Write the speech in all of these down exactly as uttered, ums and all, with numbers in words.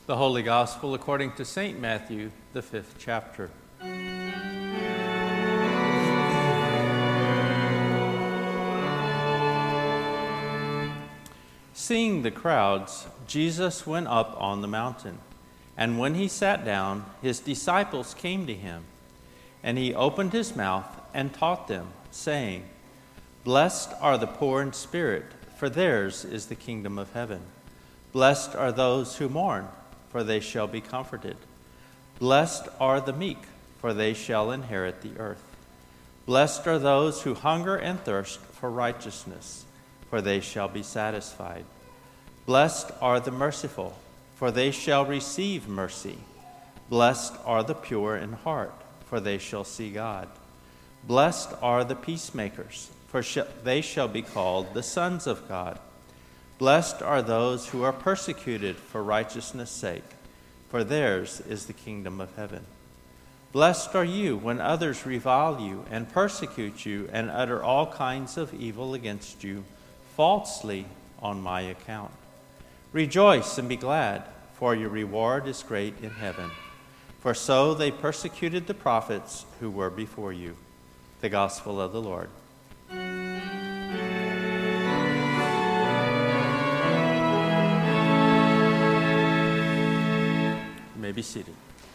The Holy Gospel according to Saint Matthew, the fifth chapter. Seeing the crowds, Jesus went up on the mountain, and when he sat down, his disciples came to him, and he opened his mouth and taught them, saying, "Blessed are the poor in spirit, for theirs is the kingdom of heaven. Blessed are those who mourn, for they shall be comforted. Blessed are the meek, for they shall inherit the earth. Blessed are those who hunger and thirst for righteousness, for they shall be satisfied. Blessed are the merciful, for they shall receive mercy. Blessed are the pure in heart, for they shall see God. Blessed are the peacemakers, for sh- they shall be called the sons of God. Blessed are those who are persecuted for righteousness' sake, for theirs is the kingdom of heaven. Blessed are you when others revile you and persecute you and utter all kinds of evil against you falsely on my account. Rejoice and be glad, for your reward is great in heaven. For so they persecuted the prophets who were before you." The Gospel of the Lord. You may be seated.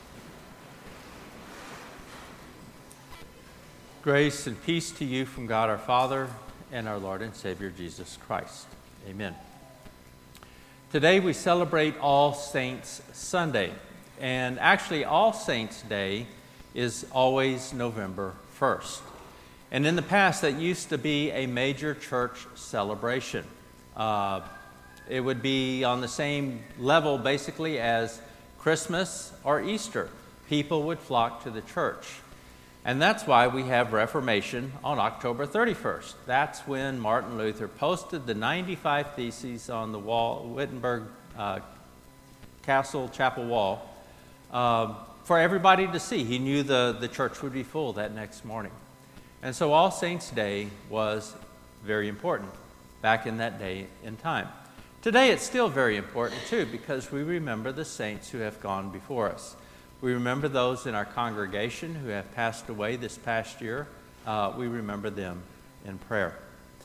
Grace and peace to you from God our Father and our Lord and Savior Jesus Christ. Amen. Today we celebrate All Saints Sunday, and actually All Saints Day is always November first. And in the past that used to be a major church celebration. Uh, it would be on the same level basically as Christmas or Easter. People would flock to the church. And that's why we have Reformation on October thirty-first. That's when Martin Luther posted the ninety-five Theses on the wall, Wittenberg uh, Castle Chapel wall, uh, for everybody to see. He knew the, the church would be full that next morning. And so All Saints' Day was very important back in that day and time. Today it's still very important too, because we remember the saints who have gone before us. We remember those in our congregation who have passed away this past year. Uh, we remember them in prayer.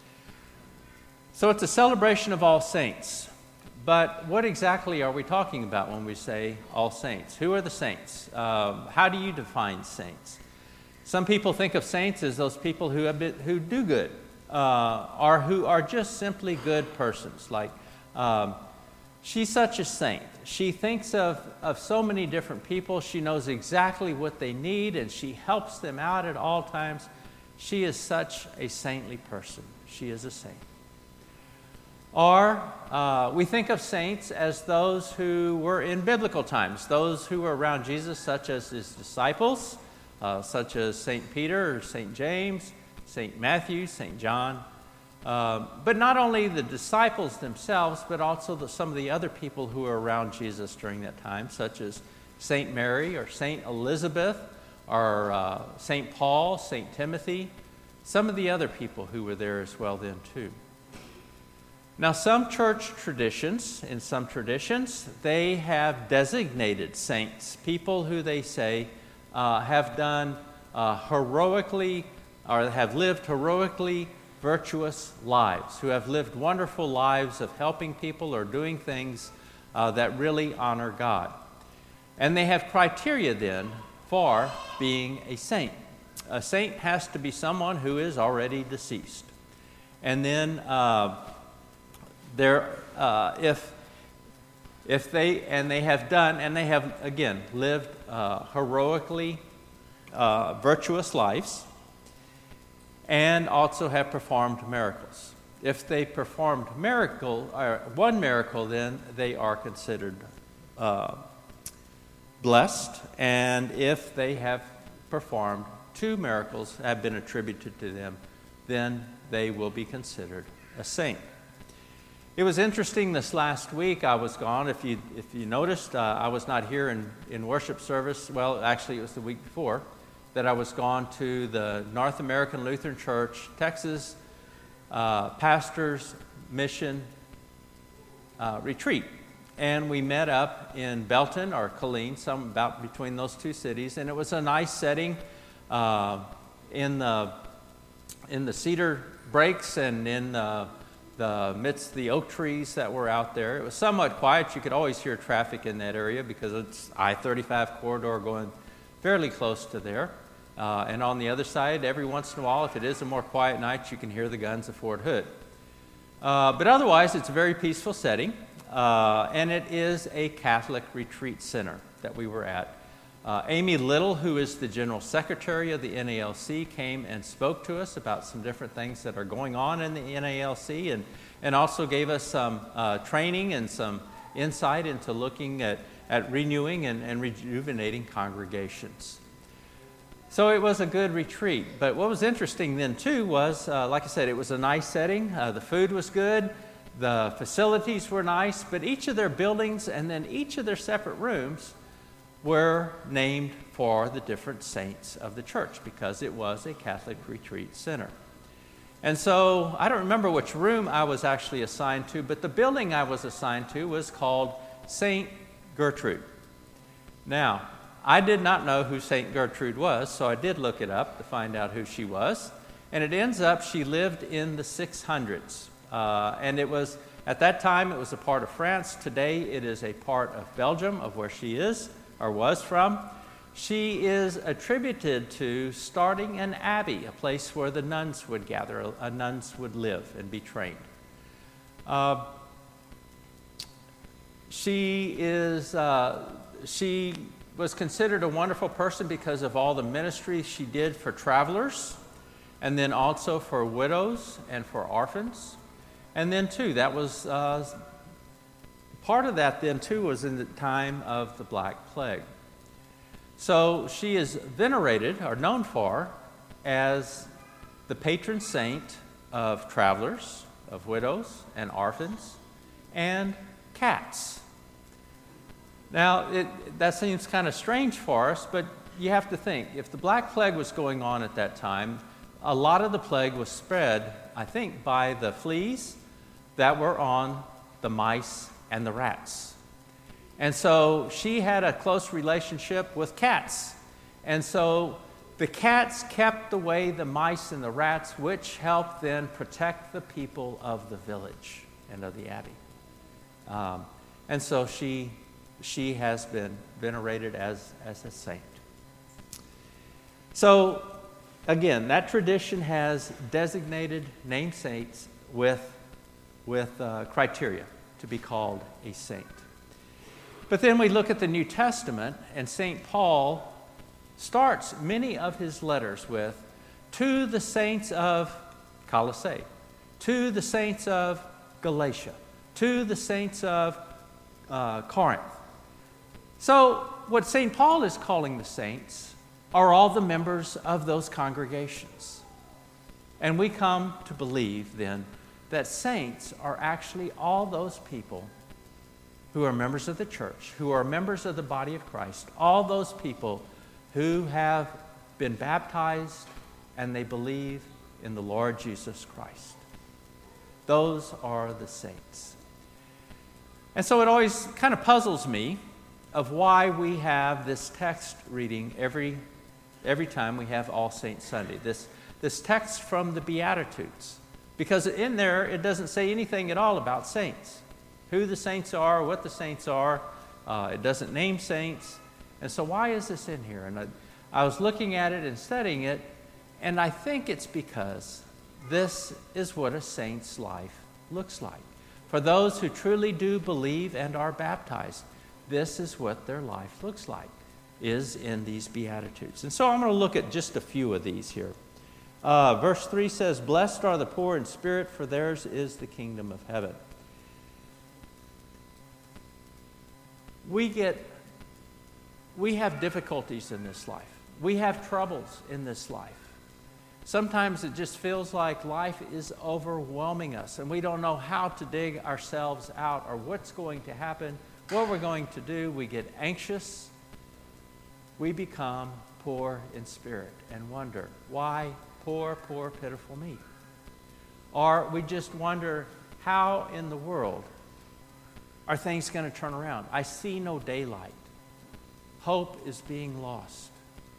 So it's a celebration of all saints. But what exactly are we talking about when we say all saints? Who are the saints? Um, how do you define saints? Some people think of saints as those people who have been, who do good, uh, or who are just simply good persons. Like, um, she's such a saint. She thinks of, of so many different people. She knows exactly what they need, and she helps them out at all times. She is such a saintly person. She is a saint. Or uh, we think of saints as those who were in biblical times, those who were around Jesus, such as his disciples, uh, such as Saint Peter or Saint James, Saint Matthew, Saint John. Uh, but not only the disciples themselves, but also the, some of the other people who were around Jesus during that time, such as Saint Mary or Saint Elizabeth or uh, Saint Paul, Saint Timothy, some of the other people who were there as well then too. Now some church traditions, in some traditions, they have designated saints, people who they say uh, have done uh, heroically or have lived heroically virtuous lives, who have lived wonderful lives of helping people or doing things uh, that really honor God. And they have criteria then for being a saint. A saint has to be someone who is already deceased. And then uh, there, uh, if if they and they have done and they have again lived uh, heroically uh, virtuous lives, and also have performed miracles. If they performed miracle or one miracle, then they are considered uh, blessed. And if they have performed two miracles, have been attributed to them, then they will be considered a saint. It was interesting this last week. I was gone. If you if you noticed, uh, I was not here in, in worship service. Well, actually, it was the week before that I was gone to the North American Lutheran Church, Texas uh, Pastors Mission uh, Retreat. and we met up in Belton or Killeen, some about between those two cities, and it was a nice setting uh, in the in the cedar breaks and in the, the midst of the oak trees that were out there. It was somewhat quiet. You could always hear traffic in that area because it's I thirty-five corridor going fairly close to there. Uh, and on the other side, every once in a while, if it is a more quiet night, you can hear the guns of Fort Hood. Uh, but otherwise, it's a very peaceful setting. Uh, and it is a Catholic retreat center that we were at. Uh, Amy Little, who is the General Secretary of the N A L C, came and spoke to us about some different things that are going on in the N A L C, and, and also gave us some uh, training and some insight into looking at, at renewing and, and rejuvenating congregations. So it was a good retreat. But what was interesting then, too, was, uh, like I said, it was a nice setting. Uh, the food was good. The facilities were nice, but each of their buildings and then each of their separate rooms were named for the different saints of the church because it was a Catholic retreat center. And so I don't remember which room I was actually assigned to, but the building I was assigned to was called Saint Gertrude. Now, I did not know who Saint Gertrude was, so I did look it up to find out who she was. And it ends up she lived in the six hundreds. Uh, and it was, at that time, it was a part of France. Today, it is a part of Belgium, of where she is, or was from. She is attributed to starting an abbey, a place where the nuns would gather, uh, nuns would live and be trained. Uh, she is, uh, she was considered a wonderful person because of all the ministry she did for travelers, and then also for widows and for orphans. And then, too, that was uh, part of that, then, too, was in the time of the Black Plague. So she is venerated, or known for, as the patron saint of travelers, of widows and orphans, and cats. Now, it, that seems kind of strange for us, but you have to think, if the Black Plague was going on at that time, a lot of the plague was spread, I think, by the fleas that were on the mice and the rats. And so she had a close relationship with cats. And so the cats kept away the mice and the rats, which helped then protect the people of the village and of the abbey. Um, and so she she has been venerated as, as a saint. So again, that tradition has designated named saints with with uh, criteria to be called a saint. But then we look at the New Testament, and Saint Paul starts many of his letters with, to the saints of Colossae, to the saints of Galatia, to the saints of uh, Corinth. So what Saint Paul is calling the saints are all the members of those congregations. And we come to believe then that saints are actually all those people who are members of the church, who are members of the body of Christ, all those people who have been baptized and they believe in the Lord Jesus Christ. Those are the saints. And so it always kind of puzzles me of why we have this text reading every, every time we have All Saints Sunday, this, this text from the Beatitudes. Because in there, it doesn't say anything at all about saints. Who the saints are, what the saints are. Uh, it doesn't name saints. And so why is this in here? And I, I was looking at it and studying it, and I think it's because this is what a saint's life looks like. For those who truly do believe and are baptized, this is what their life looks like, is in these Beatitudes. And so I'm going to look at just a few of these here. Uh, verse three says, "Blessed are the poor in spirit, for theirs is the kingdom of heaven." We get, we have difficulties in this life. We have troubles in this life. Sometimes it just feels like life is overwhelming us, and we don't know how to dig ourselves out or what's going to happen, what we're going to do. We get anxious. We become poor in spirit and wonder, why poor, poor, pitiful me? Or we just wonder, how in the world are things going to turn around? I see no daylight. Hope is being lost.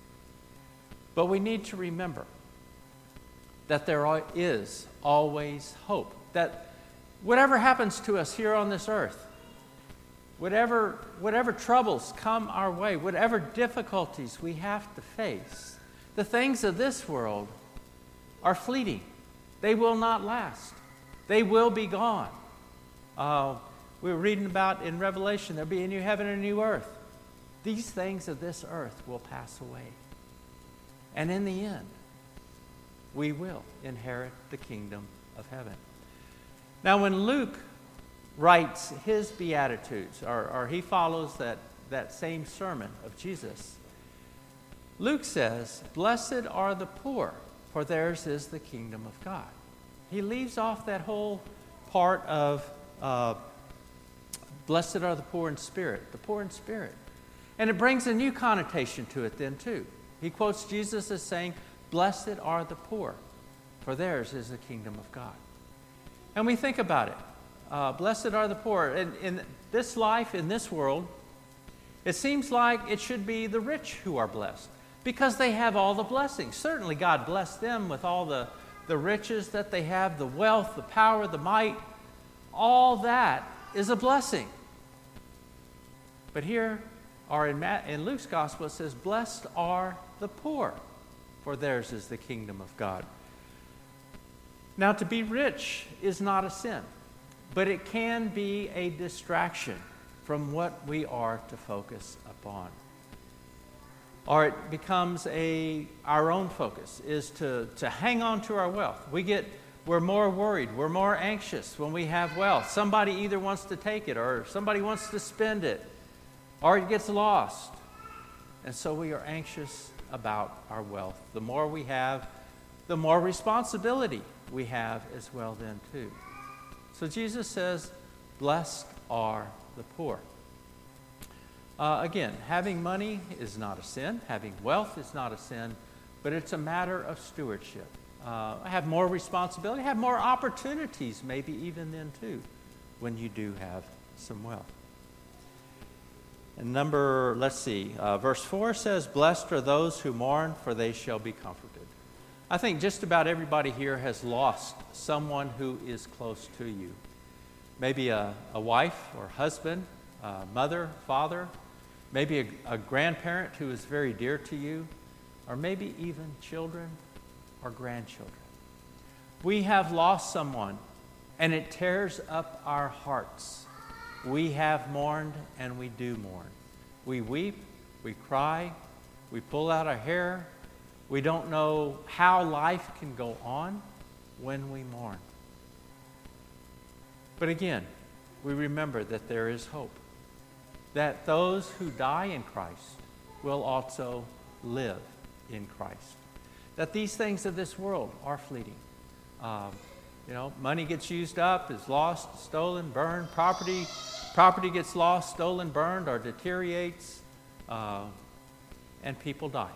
But we need to remember that there is always hope. That whatever happens to us here on this earth, whatever, whatever troubles come our way, whatever difficulties we have to face, the things of this world are fleeting. They will not last. They will be gone. Uh, we were reading about in Revelation, there'll be a new heaven and a new earth. These things of this earth will pass away. And in the end, we will inherit the kingdom of heaven. Now, when Luke writes his Beatitudes, or, or he follows that, that same sermon of Jesus, Luke says, "Blessed are the poor, for theirs is the kingdom of God." He leaves off that whole part of uh, blessed are the poor in spirit, the poor in spirit. And it brings a new connotation to it then too. He quotes Jesus as saying, "Blessed are the poor, for theirs is the kingdom of God." And we think about it. Uh, blessed are the poor. In, in this life, in this world, it seems like it should be the rich who are blessed because they have all the blessings. Certainly God blessed them with all the, the riches that they have, the wealth, the power, the might. All that is a blessing. But here, or in, Matt, in Luke's gospel, it says, "Blessed are the poor, for theirs is the kingdom of God." Now, to be rich is not a sin, but it can be a distraction from what we are to focus upon. Or it becomes a our own focus is to, to hang on to our wealth. We get we're more worried, we're more anxious when we have wealth. Somebody either wants to take it or somebody wants to spend it, or it gets lost. And so we are anxious about our wealth. The more we have, the more responsibility we have as well then too. So Jesus says, "Blessed are the poor." Uh, again, having money is not a sin. Having wealth is not a sin, but it's a matter of stewardship. Uh, have more responsibility, have more opportunities maybe even then too when you do have some wealth. And number, let's see, uh, verse four says, "Blessed are those who mourn, for they shall be comforted." I think just about everybody here has lost someone who is close to you. Maybe a, a wife or husband, a mother, father, maybe a, a grandparent who is very dear to you, or maybe even children or grandchildren. We have lost someone, and it tears up our hearts. We have mourned, and we do mourn. We weep, we cry, we pull out our hair. We don't know how life can go on when we mourn. But again, we remember that there is hope. That those who die in Christ will also live in Christ. That these things of this world are fleeting. Um, you know, money gets used up, is lost, stolen, burned. Property, property gets lost, stolen, burned, or deteriorates, uh, and people die.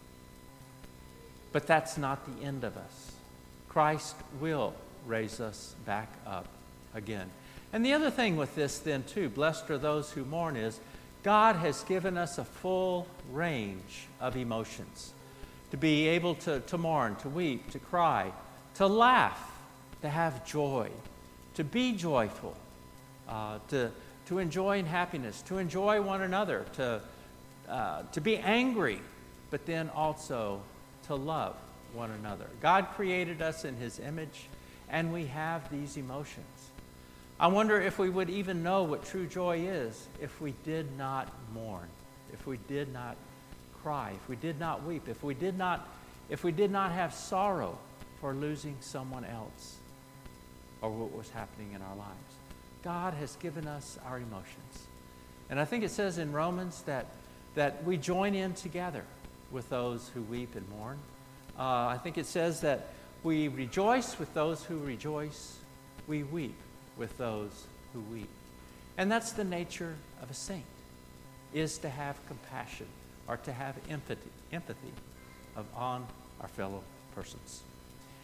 But that's not the end of us. Christ will raise us back up again. And the other thing with this then too, blessed are those who mourn, is God has given us a full range of emotions. To be able to, to mourn, to weep, to cry, to laugh, to have joy, to be joyful, uh, to, to enjoy in happiness, to enjoy one another, to, uh, to be angry, but then also to love one another. God created us in His image, and we have these emotions. I wonder if we would even know what true joy is if we did not mourn, if we did not cry, if we did not weep, if we did not, if we did not have sorrow for losing someone else or what was happening in our lives. God has given us our emotions. And I think it says in Romans that, that we join in together with those who weep and mourn. Uh, I think it says that we rejoice with those who rejoice. We weep with those who weep. And that's the nature of a saint, is to have compassion or to have empathy, empathy of, on our fellow persons.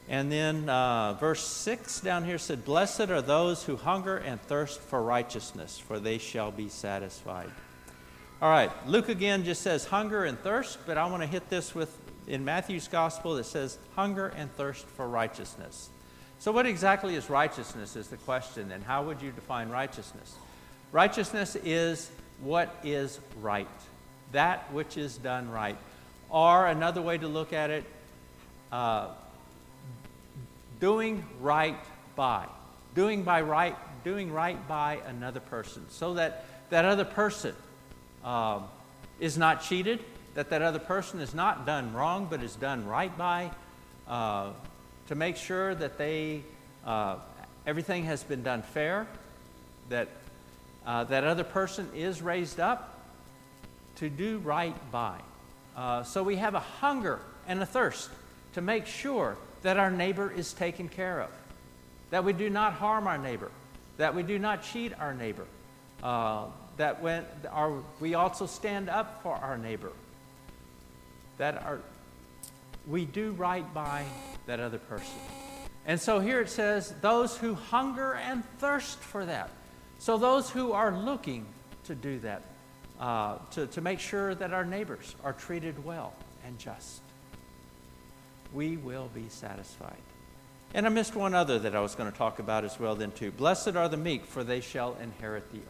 And then uh, verse six down here said, "Blessed are those who hunger and thirst for righteousness, for they shall be satisfied." All right, Luke again just says hunger and thirst, but I want to hit this with, in Matthew's gospel, it says hunger and thirst for righteousness. So what exactly is righteousness is the question, and how would you define righteousness? Righteousness is what is right, that which is done right. Or another way to look at it, uh, doing right by. Doing by right, doing right by another person, so that that other person um, is not cheated, that that other person is not done wrong, but is done right by, uh, to make sure that they uh, everything has been done fair, that uh, that other person is raised up to do right by. Uh, so we have a hunger and a thirst to make sure that our neighbor is taken care of, that we do not harm our neighbor, that we do not cheat our neighbor, uh, that when our, we also stand up for our neighbor, that our, we do right by that other person. And so here it says, those who hunger and thirst for that. So those who are looking to do that, uh, to, to make sure that our neighbors are treated well and just, we will be satisfied. And I missed one other that I was going to talk about as well then too. Blessed are the meek, for they shall inherit the earth.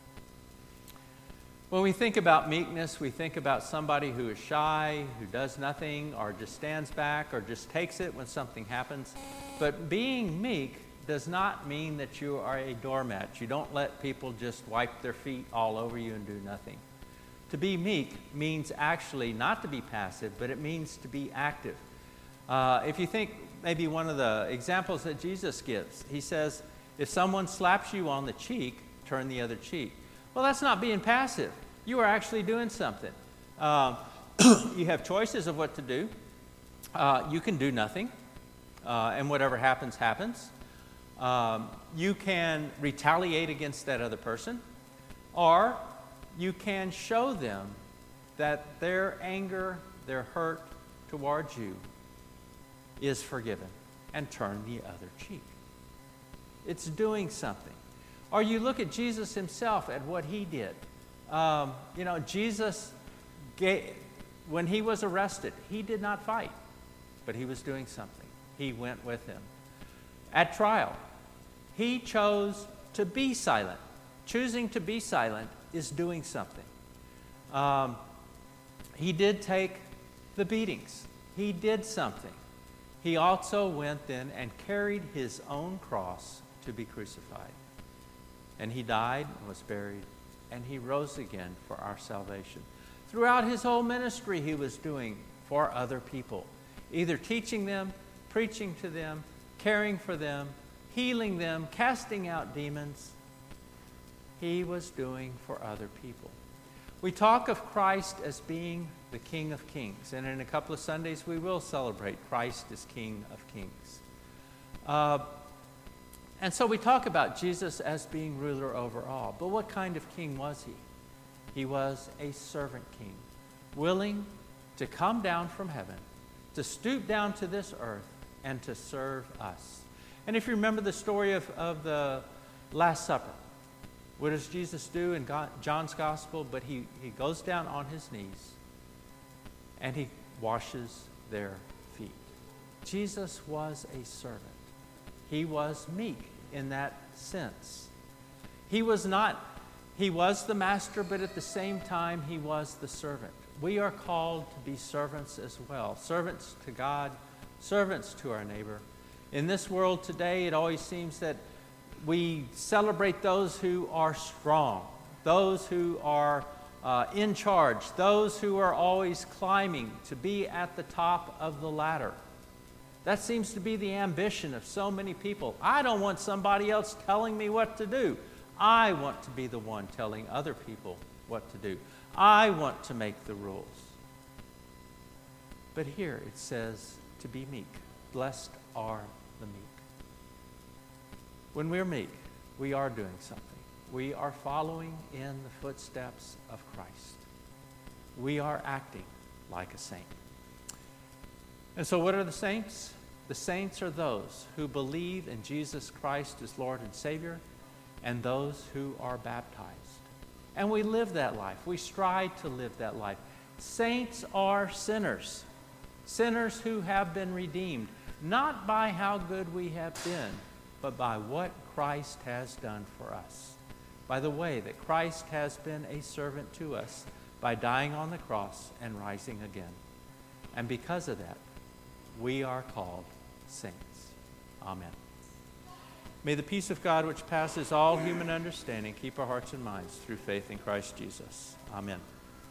When we think about meekness, we think about somebody who is shy, who does nothing, or just stands back, or just takes it when something happens. But being meek does not mean that you are a doormat. You don't let people just wipe their feet all over you and do nothing. To be meek means actually not to be passive, but it means to be active. Uh, if you think maybe one of the examples that Jesus gives, he says, if someone slaps you on the cheek, turn the other cheek. Well, that's not being passive. You are actually doing something. Uh, you have choices of what to do. Uh, you can do nothing, uh, and whatever happens, happens. Um, you can retaliate against that other person, or you can show them that their anger, their hurt towards you is forgiven, and turn the other cheek. It's doing something. Or you look at Jesus himself, at what he did. Um, you know, Jesus, gave, when he was arrested, he did not fight, but he was doing something. He went with him. At trial, he chose to be silent. Choosing to be silent is doing something. Um, he did take the beatings. He did something. He also went then and carried his own cross to be crucified. And he died and was buried, and he rose again for our salvation. Throughout his whole ministry, he was doing for other people, either teaching them, preaching to them, caring for them, healing them, casting out demons. He was doing for other people. We talk of Christ as being the King of Kings, and in a couple of Sundays we will celebrate Christ as King of Kings. Uh, And so we talk about Jesus as being ruler over all. But what kind of king was he? He was a servant king, willing to come down from heaven, to stoop down to this earth, and to serve us. And if you remember the story of, of the Last Supper, what does Jesus do in God, John's Gospel? But he, he goes down on his knees, and he washes their feet. Jesus was a servant. He was meek in that sense. He was not, he was the master, but at the same time, he was the servant. We are called to be servants as well. Servants to God, servants to our neighbor. In this world today, it always seems that we celebrate those who are strong, those who are uh, in charge, those who are always climbing to be at the top of the ladder. That seems to be the ambition of so many people. I don't want somebody else telling me what to do. I want to be the one telling other people what to do. I want to make the rules. But here it says to be meek. Blessed are the meek. When we're meek, we are doing something. We are following in the footsteps of Christ. We are acting like a saint. And so what are the saints? The saints are those who believe in Jesus Christ as Lord and Savior, and those who are baptized. And we live that life. We strive to live that life. Saints are sinners, sinners who have been redeemed, not by how good we have been, but by what Christ has done for us, by the way that Christ has been a servant to us by dying on the cross and rising again. And because of that, we are called saints. Amen. May the peace of God, which passes all human understanding, keep our hearts and minds through faith in Christ Jesus. Amen.